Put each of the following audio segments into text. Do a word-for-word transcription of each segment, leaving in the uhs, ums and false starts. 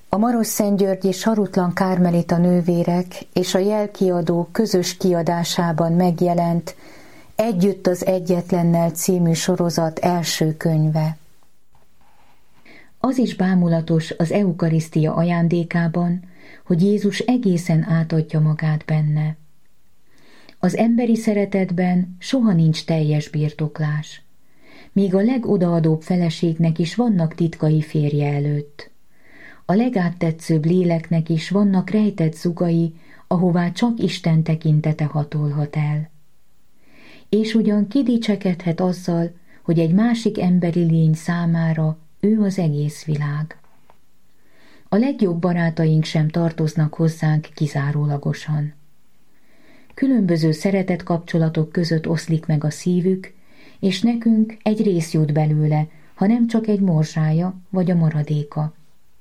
A Marosszentgyörgyi Sarutlan Kármelita nővérek és a Jelkiadó közös kiadásában megjelent Együtt az Egyetlennel című sorozat első könyve. Az is bámulatos az eukarisztia ajándékában, hogy Jézus egészen átadja magát benne. Az emberi szeretetben soha nincs teljes birtoklás. Még a legodaadóbb feleségnek is vannak titkai férje előtt. A legáttetszőbb léleknek is vannak rejtett zugai, ahová csak Isten tekintete hatolhat el. És ugyan kidicsekedhet azzal, hogy egy másik emberi lény számára ő az egész világ. A legjobb barátaink sem tartoznak hozzánk kizárólagosan. Különböző szeretetkapcsolatok között oszlik meg a szívük, és nekünk egy rész jut belőle, ha nem csak egy morzsája vagy a maradéka.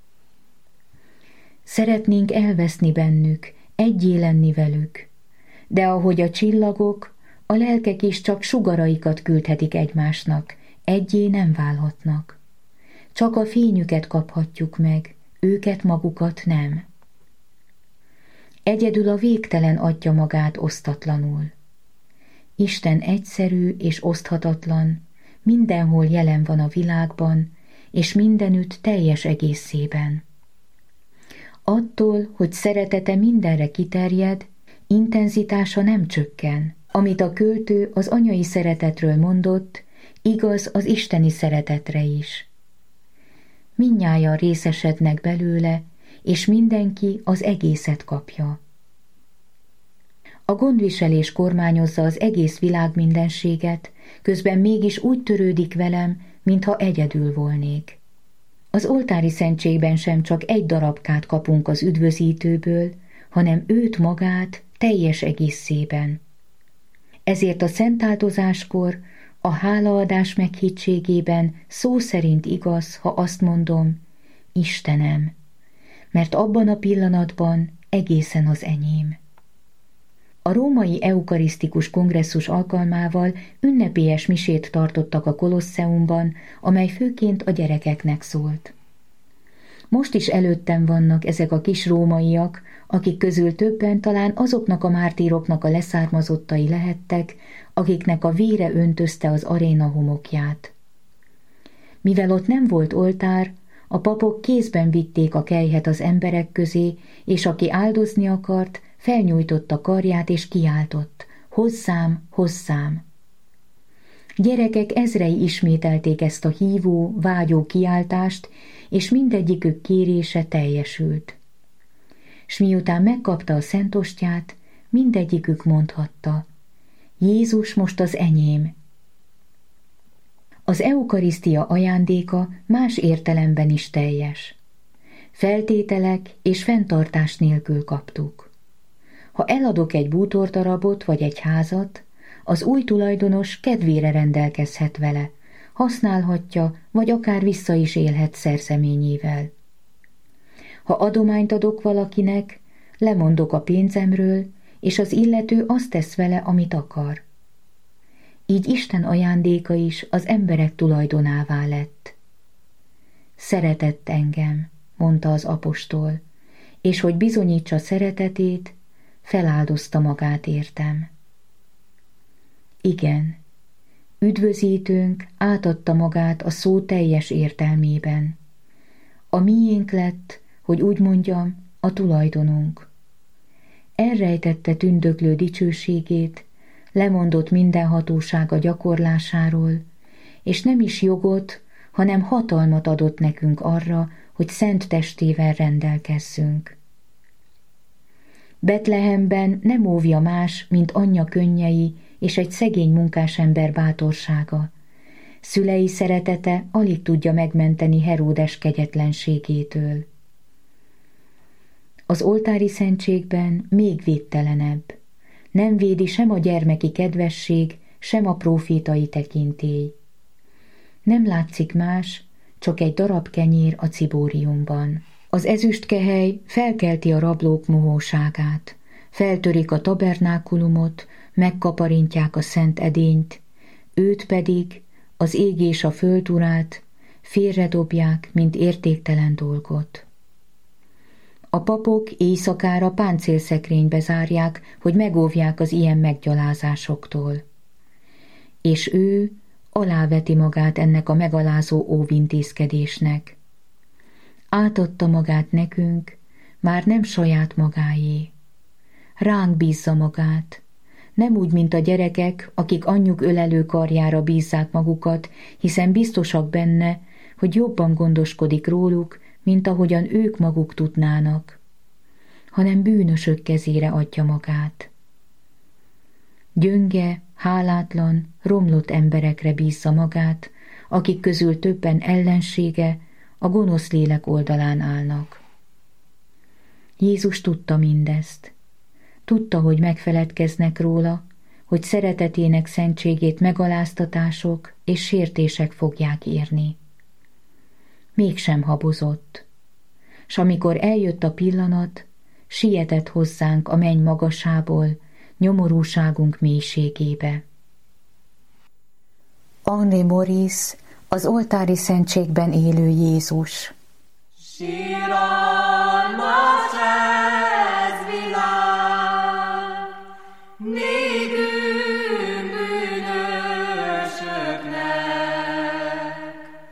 Szeretnénk elveszni bennük, egyé lenni velük, de ahogy a csillagok, a lelkek is csak sugaraikat küldhetik egymásnak, egyé nem válhatnak. Csak a fényüket kaphatjuk meg, őket magukat nem. Egyedül a végtelen adja magát osztatlanul. Isten egyszerű és oszthatatlan, mindenhol jelen van a világban, és mindenütt teljes egészében. Attól, hogy szeretete mindenre kiterjed, intenzitása nem csökken. Amit a költő az anyai szeretetről mondott, igaz az isteni szeretetre is. Mindnyájan részesednek belőle, és mindenki az egészet kapja. A gondviselés kormányozza az egész világ mindenséget, közben mégis úgy törődik velem, mintha egyedül volnék. Az oltári szentségben sem csak egy darabkát kapunk az üdvözítőből, hanem őt magát teljes egészében. Ezért a szentáldozáskor, a hálaadás meghittségében szó szerint igaz, ha azt mondom, Istenem, mert abban a pillanatban egészen az enyém. A római eukarisztikus kongresszus alkalmával ünnepélyes misét tartottak a Kolosseumban, amely főként a gyerekeknek szólt. Most is előttem vannak ezek a kis rómaiak, akik közül többen talán azoknak a mártíroknak a leszármazottai lehettek, akiknek a vére öntözte az aréna homokját. Mivel ott nem volt oltár, a papok kézben vitték a kelyhet az emberek közé, és aki áldozni akart, felnyújtotta karját és kiáltott, hozzám, hozzám. Gyerekek ezrei ismételték ezt a hívó, vágyó kiáltást, és mindegyikük kérése teljesült. S miután megkapta a szentostyát, mindegyikük mondhatta, Jézus most az enyém. Az eukarisztia ajándéka más értelemben is teljes. Feltételek és fenntartás nélkül kaptuk. Ha eladok egy bútordarabot vagy egy házat, az új tulajdonos kedvére rendelkezhet vele, használhatja, vagy akár vissza is élhet szerzeményével. Ha adományt adok valakinek, lemondok a pénzemről, és az illető azt tesz vele, amit akar. Így Isten ajándéka is az emberek tulajdonává lett. Szeretett engem, mondta az apostol, és hogy bizonyítsa szeretetét, feláldozta magát értem. Igen, üdvözítőnk átadta magát a szó teljes értelmében. A miénk lett, hogy úgy mondjam, a tulajdonunk. Elrejtette tündöklő dicsőségét, lemondott minden hatósága gyakorlásáról, és nem is jogot, hanem hatalmat adott nekünk arra, hogy szent testével rendelkezzünk. Betlehemben nem óvja más, mint anyja könnyei és egy szegény munkásember bátorsága. Szülei szeretete alig tudja megmenteni Heródes kegyetlenségétől. Az oltári szentségben még védtelenebb. Nem védi sem a gyermeki kedvesség, sem a prófétai tekintély. Nem látszik más, csak egy darab kenyér a cibóriumban. Az ezüstkehely felkelti a rablók mohóságát, feltörik a tabernákulumot, megkaparintják a szent edényt, őt pedig, az ég és a föld urát, félredobják, mint értéktelen dolgot. A papok éjszakára páncélszekrénybe zárják, hogy megóvják az ilyen meggyalázásoktól. És ő aláveti magát ennek a megalázó óvintézkedésnek. Átadta magát nekünk, már nem saját magáé. Ránk bízza magát, nem úgy, mint a gyerekek, akik anyjuk ölelő karjára bízzák magukat, hiszen biztosak benne, hogy jobban gondoskodik róluk, mint ahogyan ők maguk tudnának, hanem bűnösök kezére adja magát. Gyönge, hálátlan, romlott emberekre bízza magát, akik közül többen ellensége, a gonosz lélek oldalán állnak. Jézus tudta mindezt. Tudta, hogy megfeledkeznek róla, hogy szeretetének szentségét megaláztatások és sértések fogják érni. Mégsem habozott, s amikor eljött a pillanat, sietett hozzánk a menny magasából, nyomorúságunk mélységébe. Henri Maurice, az oltári szentségben élő Jézus. Sírás!